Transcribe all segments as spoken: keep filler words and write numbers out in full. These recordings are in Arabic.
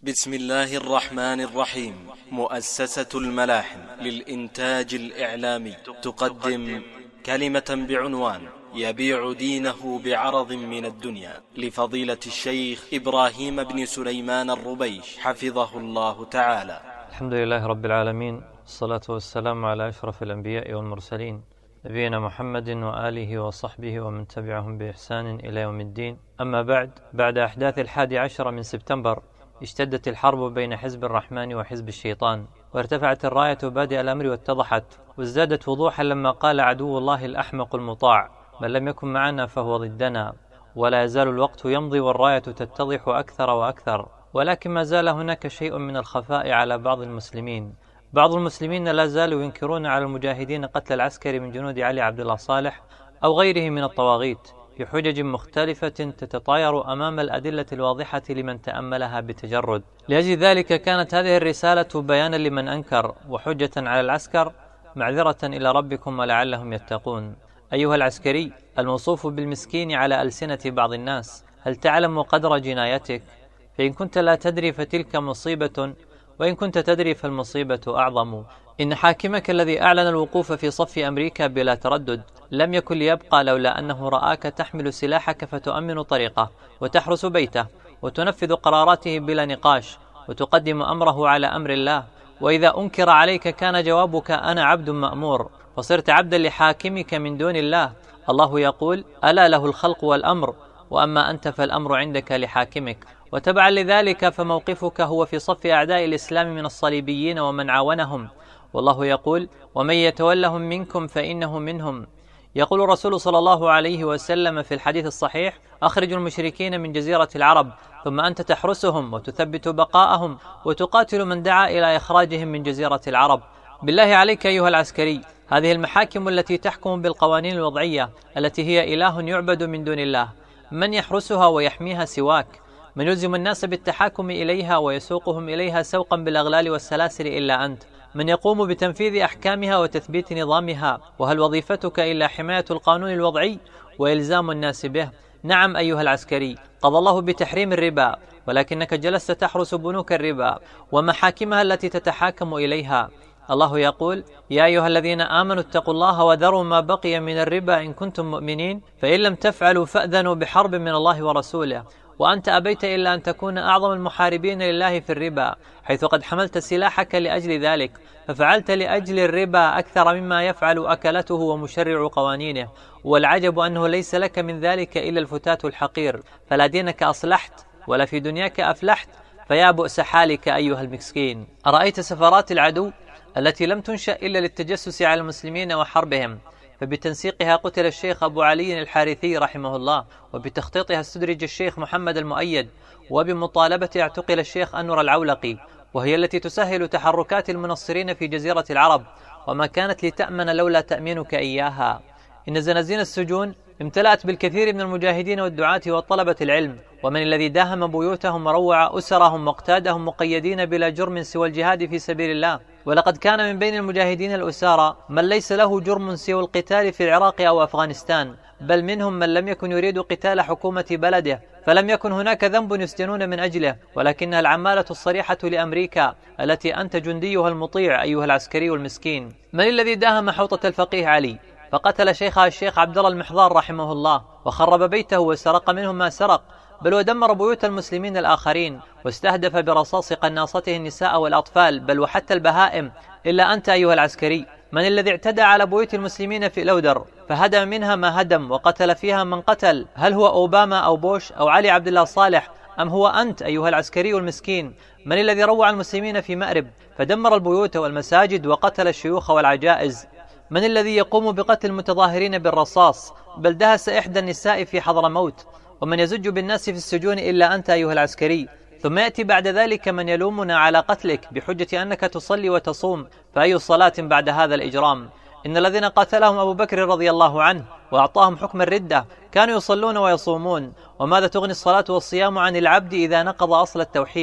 بسم الله الرحمن الرحيم. مؤسسة الملاحم للإنتاج الإعلامي تقدم كلمة بعنوان يبيع دينه بعرض من الدنيا لفضيلة الشيخ إبراهيم بن سليمان الربيش حفظه الله تعالى. الحمد لله رب العالمين، الصلاة والسلام على أشرف الأنبياء والمرسلين نبينا محمد وآله وصحبه ومن تبعهم بإحسان إلى يوم الدين. أما بعد، بعد أحداث الحادي عشر من سبتمبر اشتدت الحرب بين حزب الرحمن وحزب الشيطان، وارتفعت الراية بادئ الأمر واتضحت، وازدادت وضوحا لما قال عدو الله الأحمق المطاع: من لم يكن معنا فهو ضدنا. ولا يزال الوقت يمضي والراية تتضح أكثر وأكثر، ولكن ما زال هناك شيء من الخفاء على بعض المسلمين. بعض المسلمين لا زالوا ينكرون على المجاهدين قتل العسكري من جنود علي عبد الله صالح أو غيره من الطواغيت بحجج مختلفة تتطاير أمام الأدلة الواضحة لمن تأملها بتجرد. لأجل ذلك كانت هذه الرسالة بيانا لمن أنكر وحجة على العسكر، معذرة إلى ربكم ولعلهم يتقون. أيها العسكري الموصوف بالمسكين على ألسنة بعض الناس، هل تعلم قدر جنايتك؟ فإن كنت لا تدري فتلك مصيبة، وإن كنت تدري فالمصيبة أعظم. إن حاكمك الذي أعلن الوقوف في صف أمريكا بلا تردد لم يكن ليبقى لولا أنه رآك تحمل سلاحك فتؤمن طريقه وتحرس بيته وتنفذ قراراته بلا نقاش وتقدم أمره على أمر الله. وإذا أنكر عليك كان جوابك: أنا عبد مأمور، وصرت عبدا لحاكمك من دون الله. الله يقول: ألا له الخلق والأمر، وأما أنت فالأمر عندك لحاكمك. وتبعا لذلك فموقفك هو في صف أعداء الإسلام من الصليبيين ومن عاونهم، والله يقول: ومن يتولهم منكم فإنه منهم. يقول الرسول صلى الله عليه وسلم في الحديث الصحيح: أخرجوا المشركين من جزيرة العرب، ثم أنت تحرسهم وتثبت بقاءهم وتقاتل من دعا إلى إخراجهم من جزيرة العرب. بالله عليك أيها العسكري، هذه المحاكم التي تحكم بالقوانين الوضعية التي هي إله يعبد من دون الله، من يحرسها ويحميها سواك؟ من يلزم الناس بالتحاكم إليها ويسوقهم إليها سوقا بالأغلال والسلاسل إلا أنت؟ من يقوم بتنفيذ أحكامها وتثبيت نظامها؟ وهل وظيفتك إلا حماية القانون الوضعي وإلزام الناس به؟ نعم أيها العسكري، قضى الله بتحريم الربا، ولكنك جلست تحرس بنوك الربا ومحاكمها التي تتحاكم إليها. الله يقول: يا أيها الذين آمنوا اتقوا الله وذروا ما بقي من الربا إن كنتم مؤمنين، فإن لم تفعلوا فأذنوا بحرب من الله ورسوله. وأنت أبيت إلا أن تكون أعظم المحاربين لله في الربا، حيث قد حملت سلاحك لأجل ذلك، ففعلت لأجل الربا أكثر مما يفعل أكلته ومشرع قوانينه. والعجب أنه ليس لك من ذلك إلا الفتات الحقير، فلا دينك أصلحت ولا في دنياك أفلحت، فيا بؤس حالك أيها المسكين. أرأيت سفرات العدو التي لم تنشأ إلا للتجسس على المسلمين وحربهم، فبتنسيقها قتل الشيخ أبو علي الحارثي رحمه الله، وبتخطيطها استدرج الشيخ محمد المؤيد، وبمطالبة اعتقل الشيخ أنور العولقي، وهي التي تسهل تحركات المنصرين في جزيرة العرب، وما كانت لتأمن لولا تأمينك إياها. إن زنازين السجون امتلأت بالكثير من المجاهدين والدعاة وطلبة العلم، ومن الذي داهم بيوتهم وروع أسرهم واقتادهم مقيدين بلا جرم سوى الجهاد في سبيل الله. ولقد كان من بين المجاهدين الأسارى من ليس له جرم سوى القتال في العراق أو أفغانستان، بل منهم من لم يكن يريد قتال حكومة بلده، فلم يكن هناك ذنب يسجنون من أجله، ولكنها العمالة الصريحة لأمريكا التي أنت جنديها المطيع أيها العسكري المسكين. من الذي داهم حوطة الفقيه علي فقتل شيخها الشيخ عبد الله المحضار رحمه الله، وخرب بيته وسرق منه ما سرق، بل ودمر بيوت المسلمين الآخرين، واستهدف برصاص قناصته النساء والأطفال، بل وحتى البهائم، إلا أنت أيها العسكري. من الذي اعتدى على بيوت المسلمين في لودر فهدم منها ما هدم وقتل فيها من قتل؟ هل هو أوباما أو بوش أو علي عبد الله صالح، أم هو أنت أيها العسكري المسكين؟ من الذي روع المسلمين في مأرب فدمر البيوت والمساجد وقتل الشيوخ والعجائز؟ من الذي يقوم بقتل المتظاهرين بالرصاص بل دهس إحدى النساء في حضرموت؟ ومن يزج بالناس في السجون إلا أنت أيها العسكري. ثم يأتي بعد ذلك من يلومنا على قتلك بحجة أنك تصلي وتصوم، فأي صلاة بعد هذا الإجرام؟ إن الذين قاتلهم أبو بكر رضي الله عنه وأعطاهم حكم الردة كانوا يصلون ويصومون، وماذا تغني الصلاة والصيام عن العبد إذا نقض أصل التوحيد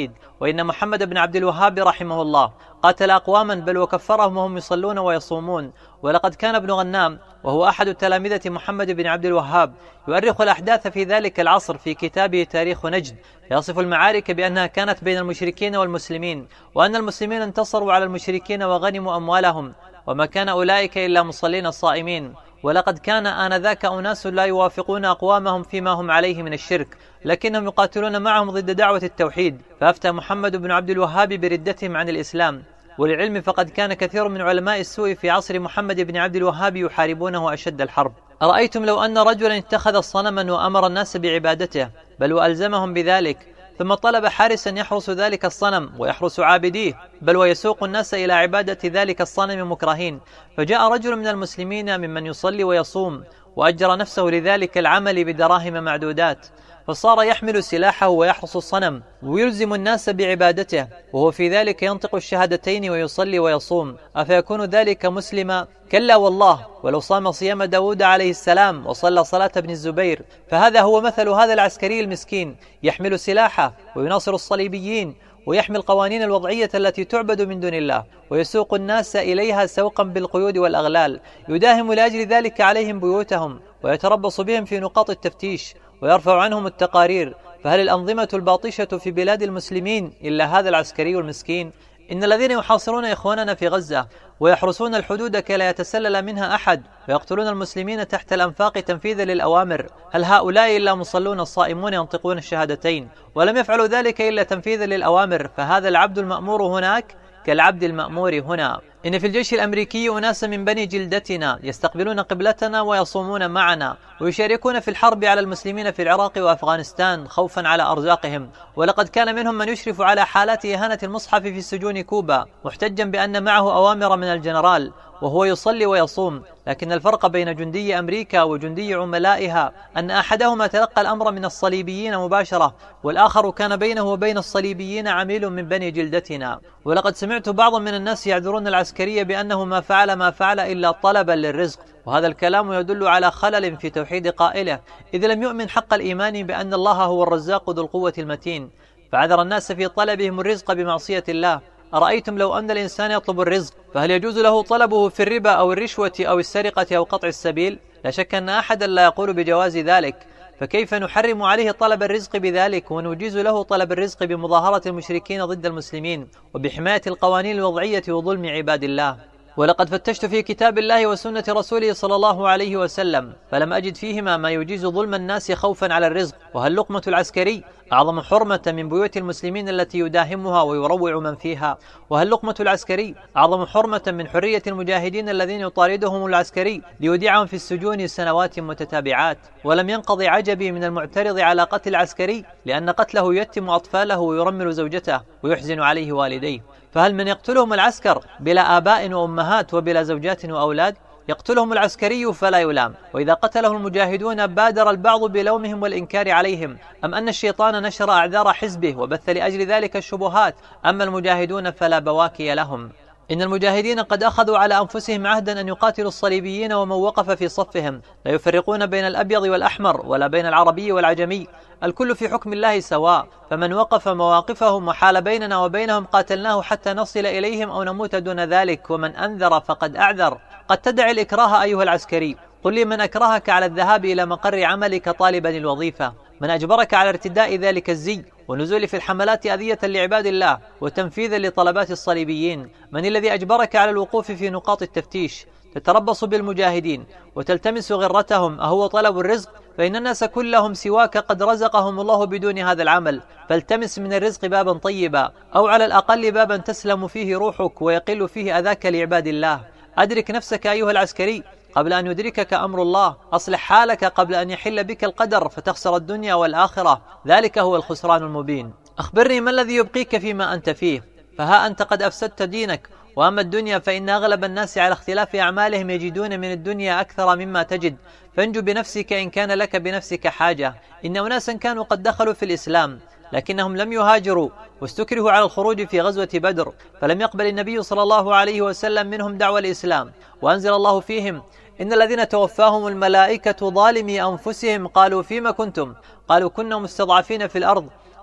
وإن محمد بن عبد الوهاب رحمه الله قاتل أقواما بل وكفرهم وهم يصلون ويصومون. ولقد كان ابن غنام وهو أحد تلامذة محمد بن عبد الوهاب يؤرخ الأحداث في ذلك العصر في كتابه تاريخ نجد، يصف المعارك بأنها كانت بين المشركين والمسلمين، وأن المسلمين انتصروا على المشركين وغنموا أموالهم، وما كان أولئك إلا مصلين صائمين. ولقد كان آنذاك أناس لا يوافقون أقوامهم فيما هم عليه من الشرك، لكنهم يقاتلون معهم ضد دعوة التوحيد، فأفتى محمد بن عبد الوهاب بردتهم عن الإسلام. وللعلم فقد كان كثير من علماء السوء في عصر محمد بن عبد الوهاب يحاربونه أشد الحرب. أرأيتم لو أن رجلا اتخذ صنما وأمر الناس بعبادته بل وألزمهم بذلك، ثم طلب حارسا يحرس ذلك الصنم ويحرس عابديه بل ويسوق الناس إلى عبادة ذلك الصنم مكرهين، فجاء رجل من المسلمين ممن يصلي ويصوم وأجر نفسه لذلك العمل بدراهم معدودات، فصار يحمل سلاحه ويحرس الصنم ويلزم الناس بعبادته، وهو في ذلك ينطق الشهادتين ويصلي ويصوم، أفيكون ذلك مسلما؟ كلا والله، ولو صام صيام داود عليه السلام وصلى صلاة ابن الزبير. فهذا هو مثل هذا العسكري المسكين، يحمل سلاحه ويناصر الصليبيين ويحمي القوانين الوضعية التي تعبد من دون الله، ويسوق الناس إليها سوقا بالقيود والأغلال، يداهم لأجل ذلك عليهم بيوتهم ويتربص بهم في نقاط التفتيش ويرفع عنهم التقارير. فهل الأنظمة الباطشة في بلاد المسلمين إلا هذا العسكري المسكين؟ إن الذين يحاصرون إخواننا في غزة ويحرسون الحدود كي لا يتسلل منها أحد ويقتلون المسلمين تحت الأنفاق تنفيذا للأوامر، هل هؤلاء إلا مصلون الصائمون ينطقون الشهادتين ولم يفعلوا ذلك إلا تنفيذا للأوامر؟ فهذا العبد المأمور هناك كالعبد المأمور هنا. إن في الجيش الأمريكي أناسا من بني جلدتنا يستقبلون قبلتنا ويصومون معنا ويشاركون في الحرب على المسلمين في العراق وأفغانستان خوفا على أرزاقهم، ولقد كان منهم من يشرف على حالات إهانة المصحف في سجون كوبا محتجا بأن معه أوامر من الجنرال وهو يصلي ويصوم. لكن الفرق بين جندي أمريكا وجندي عملائها أن أحدهما تلقى الأمر من الصليبيين مباشرة، والآخر كان بينه وبين الصليبيين عميل من بني جلدتنا. ولقد سمعت بعضا من الناس يعذرون العسكري بأنه ما فعل ما فعل إلا طلبا للرزق، وهذا الكلام يدل على خلل في توحيد قائله، إذ لم يؤمن حق الإيمان بأن الله هو الرزاق ذو القوة المتين، فعذر الناس في طلبهم الرزق بمعصية الله. أرأيتم لو أن الإنسان يطلب الرزق فهل يجوز له طلبه في الربا أو الرشوة أو السرقة أو قطع السبيل؟ لا شك أن أحدا لا يقول بجواز ذلك، فكيف نحرم عليه طلب الرزق بذلك ونجيز له طلب الرزق بمظاهرة المشركين ضد المسلمين وبحماية القوانين الوضعية وظلم عباد الله؟ ولقد فتشت في كتاب الله وسنة رسوله صلى الله عليه وسلم فلم أجد فيهما ما يجيز ظلم الناس خوفا على الرزق. وهل لقمة العسكري أعظم حرمة من بيوت المسلمين التي يداهمها ويروع من فيها؟ وهل لقمة العسكري أعظم حرمة من حرية المجاهدين الذين يطاردهم العسكري ليودعهم في السجون سنوات متتابعات؟ ولم ينقضي عجبي من المعترض على قتل العسكري لأن قتله يتم أطفاله ويرمل زوجته ويحزن عليه والديه. فهل من يقتلهم العسكر بلا آباء وأمهات وبلا زوجات وأولاد؟ يقتلهم العسكري فلا يلام، وإذا قتله المجاهدون بادر البعض بلومهم والإنكار عليهم، أم أن الشيطان نشر أعذار حزبه وبث لأجل ذلك الشبهات، أما المجاهدون فلا بواكي لهم. إن المجاهدين قد أخذوا على أنفسهم عهدا أن يقاتلوا الصليبيين ومن وقف في صفهم، لا يفرقون بين الأبيض والأحمر ولا بين العربي والعجمي، الكل في حكم الله سواء، فمن وقف مواقفهم وحال بيننا وبينهم قاتلناه حتى نصل إليهم أو نموت دون ذلك، ومن أنذر فقد أعذر. قد تدعي الإكراه أيها العسكري، قل لي من أكرهك على الذهاب إلى مقر عملك طالبا الوظيفة؟ من أجبرك على ارتداء ذلك الزي ونزول في الحملات أذية لعباد الله وتنفيذا لطلبات الصليبيين؟ من الذي أجبرك على الوقوف في نقاط التفتيش تتربص بالمجاهدين وتلتمس غرتهم أهو طلب الرزق؟ فإن الناس كلهم سواك قد رزقهم الله بدون هذا العمل، فالتمس من الرزق بابا طيبا، أو على الأقل بابا تسلم فيه روحك ويقل فيه أذاك لعباد الله. أدرك نفسك أيها العسكري قبل أن يدركك أمر الله، أصلح حالك قبل أن يحل بك القدر فتخسر الدنيا والآخرة، ذلك هو الخسران المبين. أخبرني ما الذي يبقيك فيما أنت فيه؟ فها أنت قد أفسدت دينك، وأما الدنيا فإن أغلب الناس على اختلاف أعمالهم يجدون من الدنيا أكثر مما تجد، فانجو بنفسك إن كان لك بنفسك حاجة. إن أناسا كانوا قد دخلوا في الإسلام لكنهم لم يهاجروا واستكرهوا على الخروج في غزوة بدر، فلم يقبل النبي صلى الله عليه وسلم منهم دعوى الإسلام، وأنزل الله فيهم: إن الذين توفاهم الملائكة ظالمي أنفسهم قالوا فيما كنتم؟ قالوا كنا مستضعفين في الأرض،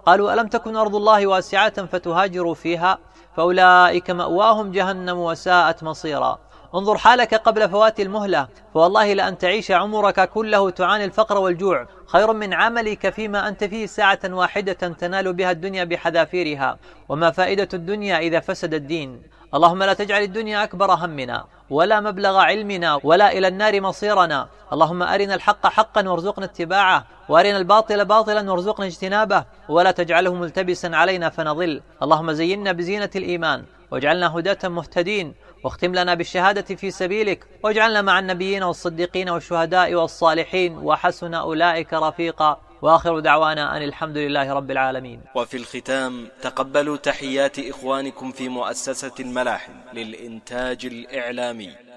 قالوا ألم تكن أرض الله واسعة فتهاجروا فيها فأولئك مأواهم جهنم وساءت مصيرا. انظر حالك قبل فوات المهلة، فوالله لأن تعيش عمرك كله تعاني الفقر والجوع خير من عملك فيما أنت فيه ساعة واحدة تنال بها الدنيا بحذافيرها. وما فائدة الدنيا إذا فسد الدين؟ اللهم لا تجعل الدنيا أكبر همنا ولا مبلغ علمنا ولا إلى النار مصيرنا. اللهم أرنا الحق حقا وارزقنا اتباعه، وأرنا الباطل باطلا وارزقنا اجتنابه، ولا تجعله ملتبسا علينا فنضل. اللهم زينا بزينة الإيمان واجعلنا هداة مهتدين، واختم لنا بالشهادة في سبيلك، واجعلنا مع النبيين والصديقين والشهداء والصالحين، وحسن أولئك رفيقا. وآخر دعوانا أن الحمد لله رب العالمين. وفي الختام تقبلوا تحيات إخوانكم في مؤسسة الملاحم للإنتاج الإعلامي.